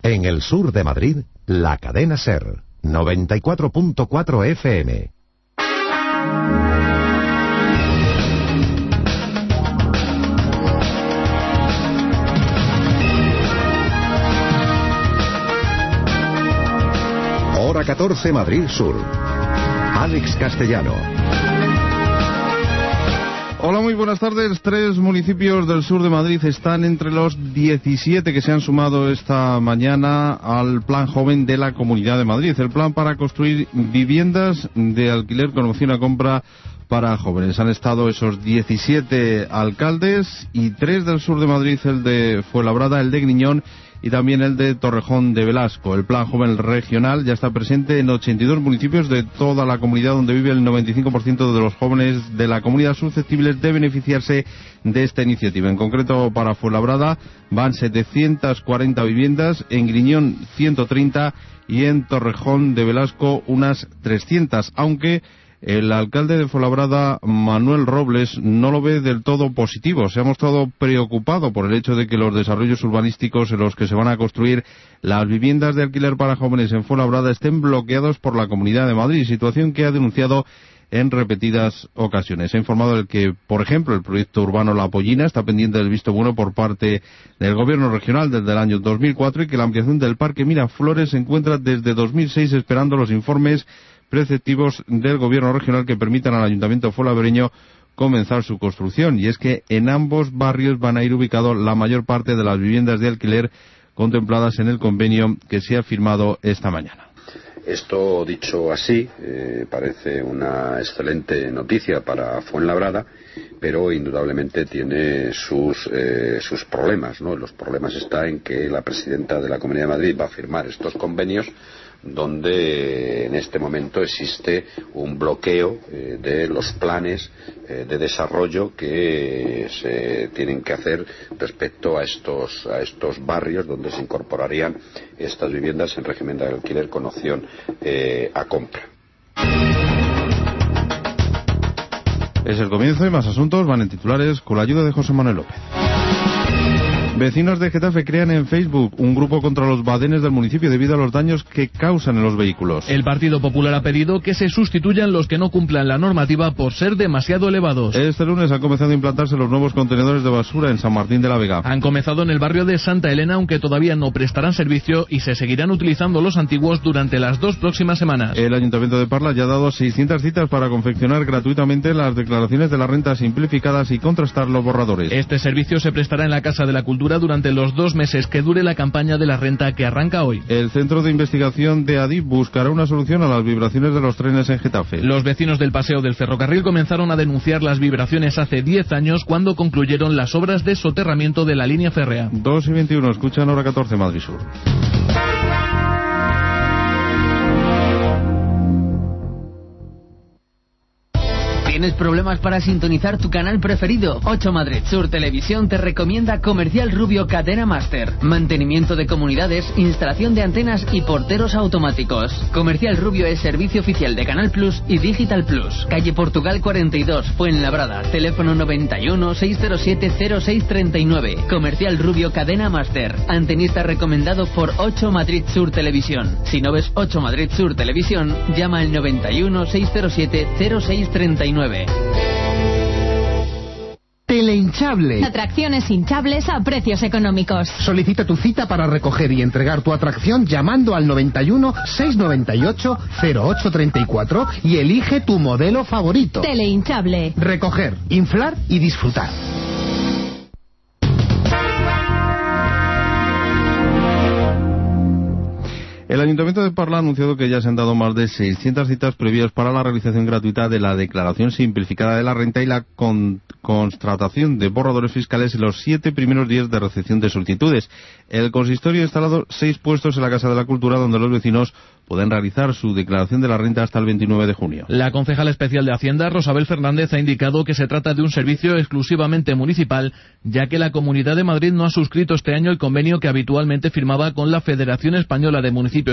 En el sur de Madrid, la cadena SER, 94.4 FM. Hora 14, Madrid Sur. Alex Castellano. Hola, muy buenas tardes. 3 municipios del sur de Madrid están entre los 17 que se han sumado esta mañana al Plan Joven de la Comunidad de Madrid. El plan para construir viviendas de alquiler con opción a compra para jóvenes. Han estado esos 17 alcaldes y 3 del sur de Madrid, el de Fuenlabrada, el de Griñón y también el de Torrejón de Velasco. El Plan Joven Regional ya está presente en 82 municipios de toda la comunidad, donde vive el 95% de los jóvenes de la comunidad susceptibles de beneficiarse de esta iniciativa. En concreto, para Fuenlabrada van 740 viviendas, en Griñón 130 y en Torrejón de Velasco unas 300, aunque el alcalde de Fuenlabrada, Manuel Robles, no lo ve del todo positivo. Se ha mostrado preocupado por el hecho de que los desarrollos urbanísticos en los que se van a construir las viviendas de alquiler para jóvenes en Fuenlabrada estén bloqueados por la Comunidad de Madrid, situación que ha denunciado en repetidas ocasiones. Se ha informado de que, por ejemplo, el proyecto urbano La Pollina está pendiente del visto bueno por parte del gobierno regional desde el año 2004 y que la ampliación del Parque Miraflores se encuentra desde 2006 esperando los informes preceptivos del gobierno regional que permitan al ayuntamiento fuenlabreño comenzar su construcción. Y es que en ambos barrios van a ir ubicados la mayor parte de las viviendas de alquiler contempladas en el convenio que se ha firmado esta mañana. Esto, dicho así, parece una excelente noticia para Fuenlabrada, pero indudablemente tiene sus problemas, ¿no? Los problemas están en que la presidenta de la Comunidad de Madrid va a firmar estos convenios donde en este momento existe un bloqueo de los planes de desarrollo que se tienen que hacer respecto a estos barrios donde se incorporarían estas viviendas en régimen de alquiler con opción a compra. Es el comienzo y más asuntos van en titulares con la ayuda de José Manuel López. Vecinos de Getafe crean en Facebook un grupo contra los badenes del municipio debido a los daños que causan en los vehículos. El Partido Popular ha pedido que se sustituyan los que no cumplan la normativa por ser demasiado elevados. Este lunes han comenzado a implantarse los nuevos contenedores de basura en San Martín de la Vega. Han comenzado en el barrio de Santa Elena, aunque todavía no prestarán servicio y se seguirán utilizando los antiguos durante las 2 próximas semanas. El Ayuntamiento de Parla ya ha dado 600 citas para confeccionar gratuitamente las declaraciones de la renta simplificadas y contrastar los borradores. Este servicio se prestará en la Casa de la Cultura durante los 2 meses que dure la campaña de la renta que arranca hoy. El Centro de Investigación de ADIP buscará una solución a las vibraciones de los trenes en Getafe. Los vecinos del Paseo del Ferrocarril comenzaron a denunciar las vibraciones hace 10 años cuando concluyeron las obras de soterramiento de la línea férrea. 2:21, escuchan Hora 14, Madrid Sur. ¿Tienes problemas para sintonizar tu canal preferido? 8 Madrid Sur Televisión te recomienda Comercial Rubio Cadena Máster. Mantenimiento de comunidades, instalación de antenas y porteros automáticos. Comercial Rubio es servicio oficial de Canal Plus y Digital Plus. Calle Portugal 42, Fuenlabrada. Teléfono 91 607 0639. Comercial Rubio Cadena Máster. Antenista recomendado por 8 Madrid Sur Televisión. Si no ves 8 Madrid Sur Televisión, llama al 91 607 0639. Telehinchable. Atracciones hinchables a precios económicos. Solicita tu cita para recoger y entregar tu atracción llamando al 91 698 0834 y elige tu modelo favorito. Telehinchable. Recoger, inflar y disfrutar. El Ayuntamiento de Parla ha anunciado que ya se han dado más de 600 citas previas para la realización gratuita de la declaración simplificada de la renta y la constatación de borradores fiscales en los 7 primeros días de recepción de solicitudes. El consistorio ha instalado 6 puestos en la Casa de la Cultura donde los vecinos pueden realizar su declaración de la renta hasta el 29 de junio. La concejala especial de Hacienda, Rosabel Fernández, ha indicado que se trata de un servicio exclusivamente municipal, ya que la Comunidad de Madrid no ha suscrito este año el convenio que habitualmente firmaba con la Federación Española de Municipios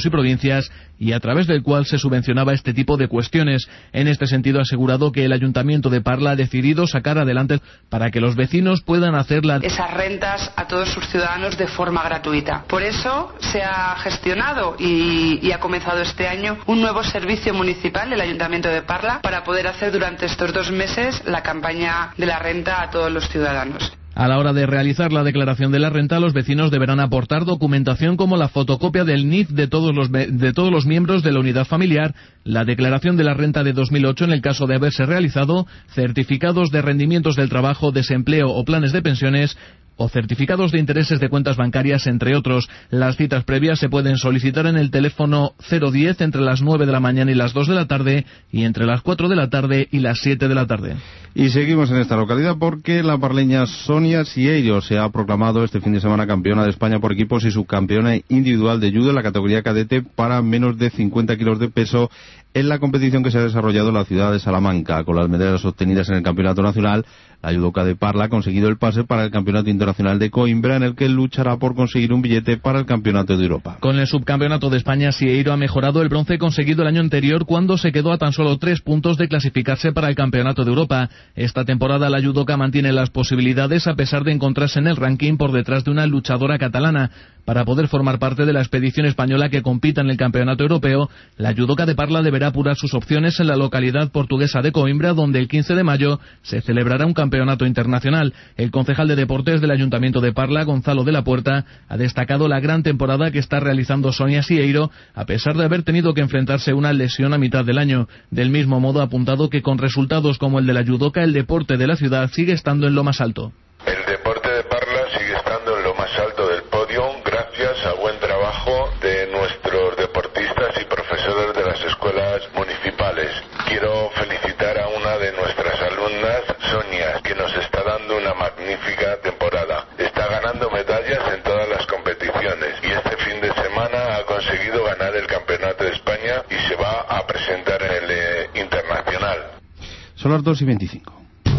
municipios y provincias y a través del cual se subvencionaba este tipo de cuestiones. En este sentido ha asegurado que el Ayuntamiento de Parla ha decidido sacar adelante para que los vecinos puedan hacer esas rentas a todos sus ciudadanos de forma gratuita. Por eso se ha gestionado y ha comenzado este año un nuevo servicio municipal, el Ayuntamiento de Parla, para poder hacer durante estos 2 meses la campaña de la renta a todos los ciudadanos. A la hora de realizar la declaración de la renta, los vecinos deberán aportar documentación como la fotocopia del NIF de todos los miembros de la unidad familiar, la declaración de la renta de 2008 en el caso de haberse realizado, certificados de rendimientos del trabajo, desempleo o planes de pensiones, o certificados de intereses de cuentas bancarias, entre otros. Las citas previas se pueden solicitar en el teléfono 010 entre las 9 de la mañana y las 2 de la tarde y entre las 4 de la tarde y las 7 de la tarde. Y seguimos en esta localidad porque la parleña Sonia Sieiro se ha proclamado este fin de semana campeona de España por equipos y subcampeona individual de judo en la categoría cadete para menos de 50 kilos de peso en la competición que se ha desarrollado en la ciudad de Salamanca. Con las medallas obtenidas en el campeonato nacional, la judoka de Parla ha conseguido el pase para el campeonato internacional de Coimbra, en el que luchará por conseguir un billete para el campeonato de Europa. Con el subcampeonato de España, Sieiro ha mejorado el bronce conseguido el año anterior, cuando se quedó a tan solo 3 puntos de clasificarse para el campeonato de Europa. Esta temporada la judoka mantiene las posibilidades a pesar de encontrarse en el ranking por detrás de una luchadora catalana. Para poder formar parte de la expedición española que compita en el campeonato europeo, la judoka de Parla deberá apurar sus opciones en la localidad portuguesa de Coimbra, donde el 15 de mayo se celebrará un campeonato internacional. El concejal de deportes del Ayuntamiento de Parla, Gonzalo de la Puerta, ha destacado la gran temporada que está realizando Sonia Sieiro, a pesar de haber tenido que enfrentarse a una lesión a mitad del año. Del mismo modo ha apuntado que con resultados como el de la judoka, el deporte de la ciudad sigue estando en lo más alto. El deporte de Parla sigue estando en lo más alto del podio gracias al buen trabajo de nuestros deportistas y profesores de las escuelas municipales. Quiero felicitar a una de nuestras alumnas, Sonia, que nos está dando una magnífica temporada. Está ganando medallas en todas las competiciones y este fin de semana ha conseguido ganar el Campeonato de España y se va a presentar en el internacional. Son las 2:25.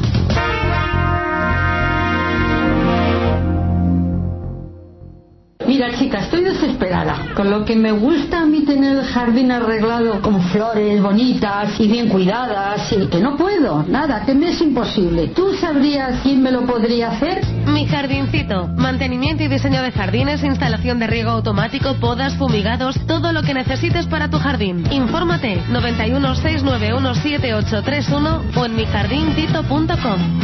Mira, chica, estoy desesperada. Con lo que me gusta a mí tener el jardín arreglado con flores bonitas y bien cuidadas, y que no puedo, nada, que me es imposible. ¿Tú sabrías quién me lo podría hacer? Mi Jardincito. Mantenimiento y diseño de jardines, instalación de riego automático, podas, fumigados, todo lo que necesites para tu jardín. Infórmate 91 691 7831 o en mijardintito.com.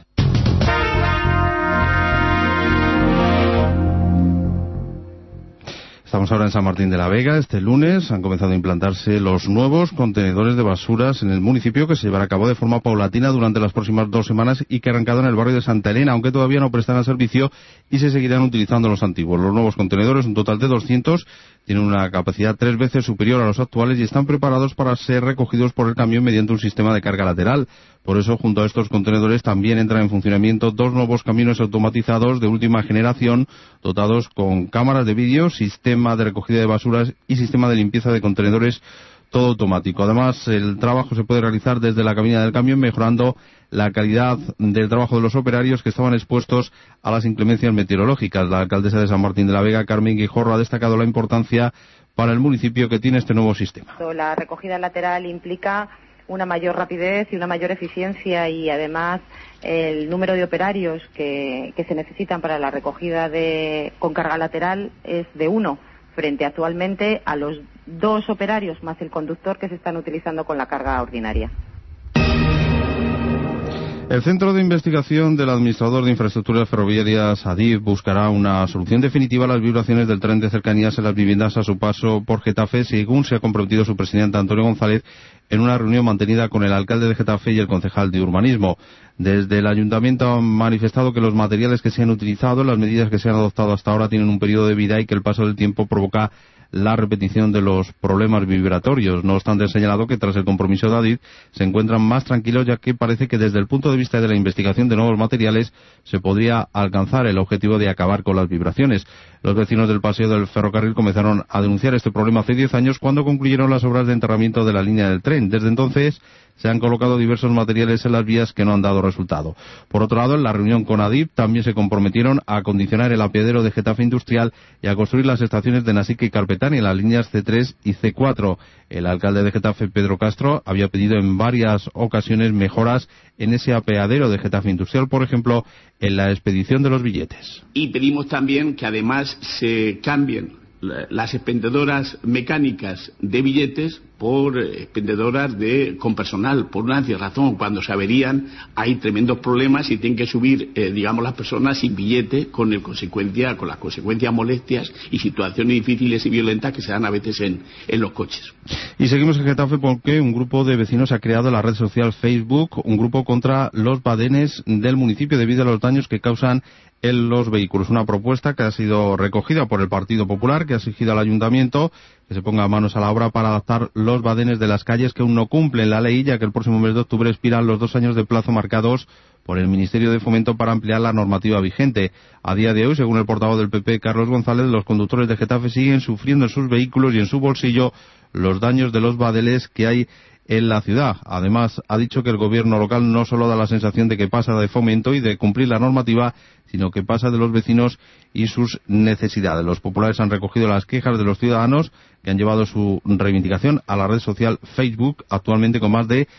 Estamos ahora en San Martín de la Vega. Este lunes han comenzado a implantarse los nuevos contenedores de basuras en el municipio, que se llevará a cabo de forma paulatina durante las próximas 2 semanas y que ha arrancado en el barrio de Santa Elena, aunque todavía no prestan servicio y se seguirán utilizando los antiguos. Los nuevos contenedores, un total de 200, tienen una capacidad 3 veces superior a los actuales y están preparados para ser recogidos por el camión mediante un sistema de carga lateral. Por eso, junto a estos contenedores, también entran en funcionamiento 2 nuevos camiones automatizados de última generación, dotados con cámaras de vídeo, sistema de recogida de basuras y sistema de limpieza de contenedores, todo automático. Además, el trabajo se puede realizar desde la cabina del camión, mejorando la calidad del trabajo de los operarios que estaban expuestos a las inclemencias meteorológicas. La alcaldesa de San Martín de la Vega, Carmen Guijorro, ha destacado la importancia para el municipio que tiene este nuevo sistema. La recogida lateral implica una mayor rapidez y una mayor eficiencia, y además el número de operarios que se necesitan para la recogida con carga lateral es de 1, frente actualmente a los 2 operarios más el conductor que se están utilizando con la carga ordinaria. El Centro de Investigación del Administrador de Infraestructuras Ferroviarias, ADIF, buscará una solución definitiva a las vibraciones del tren de cercanías en las viviendas a su paso por Getafe, según se ha comprometido su presidente Antonio González en una reunión mantenida con el alcalde de Getafe y el concejal de Urbanismo. Desde el ayuntamiento han manifestado que los materiales que se han utilizado, las medidas que se han adoptado hasta ahora, tienen un periodo de vida y que el paso del tiempo provoca la repetición de los problemas vibratorios. No obstante, han señalado que tras el compromiso de ADIF se encuentran más tranquilos, ya que parece que desde el punto de vista de la investigación de nuevos materiales se podría alcanzar el objetivo de acabar con las vibraciones. Los vecinos del paseo del ferrocarril comenzaron a denunciar este problema hace 10 años cuando concluyeron las obras de enterramiento de la línea del tren. Desde entonces se han colocado diversos materiales en las vías que no han dado resultado. Por otro lado, en la reunión con ADIF también se comprometieron a acondicionar el apeadero de Getafe Industrial y a construir las estaciones de Nasica y Carpetaria. Aquitania, en las líneas C3 y C4. El alcalde de Getafe, Pedro Castro, había pedido en varias ocasiones mejoras en ese apeadero de Getafe Industrial, por ejemplo, en la expedición de los billetes. Y pedimos también que además se cambien las expendedoras mecánicas de billetes por expendedoras con personal, por una razón. Cuando se averían hay tremendos problemas y tienen que subir, las personas sin billete con las consecuencias molestias y situaciones difíciles y violentas que se dan a veces en los coches. Y seguimos en Getafe porque un grupo de vecinos ha creado la red social Facebook, un grupo contra los badenes del municipio debido a los daños que causan en los vehículos. Una propuesta que ha sido recogida por el Partido Popular, que ha exigido al Ayuntamiento que se ponga manos a la obra para adaptar los badenes de las calles que aún no cumplen la ley, ya que el próximo mes de octubre expiran los 2 años de plazo marcados por el Ministerio de Fomento para ampliar la normativa vigente. A día de hoy, según el portavoz del PP, Carlos González, los conductores de Getafe siguen sufriendo en sus vehículos y en su bolsillo los daños de los badenes que hay en la ciudad. Además, ha dicho que el gobierno local no solo da la sensación de que pasa de fomento y de cumplir la normativa, sino que pasa de los vecinos y sus necesidades. Los populares han recogido las quejas de los ciudadanos que han llevado su reivindicación a la red social Facebook, actualmente con más de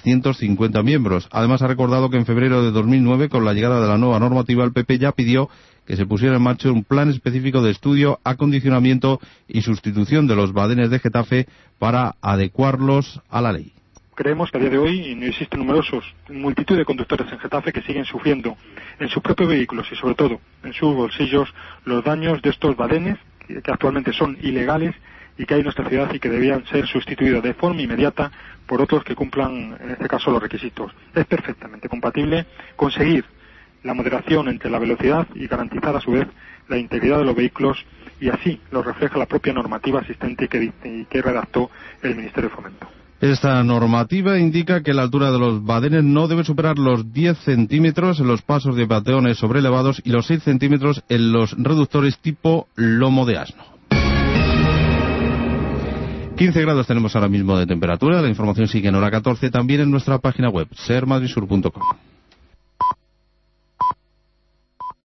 350 miembros. Además, ha recordado que en febrero de 2009, con la llegada de la nueva normativa, el PP ya pidió que se pusiera en marcha un plan específico de estudio, acondicionamiento y sustitución de los badenes de Getafe para adecuarlos a la ley. Creemos que a día de hoy existen multitud de conductores en Getafe que siguen sufriendo en sus propios vehículos y sobre todo en sus bolsillos los daños de estos badenes que actualmente son ilegales y que hay en nuestra ciudad y que debían ser sustituidos de forma inmediata por otros que cumplan, en este caso, los requisitos. Es perfectamente compatible conseguir la moderación entre la velocidad y garantizar a su vez la integridad de los vehículos, y así lo refleja la propia normativa existente que redactó el Ministerio de Fomento. Esta normativa indica que la altura de los badenes no debe superar los 10 centímetros en los pasos de peatones sobrelevados y los 6 centímetros en los reductores tipo lomo de asno. 15 grados tenemos ahora mismo de temperatura. La información sigue en hora 14, también en nuestra página web, sermadrisur.com.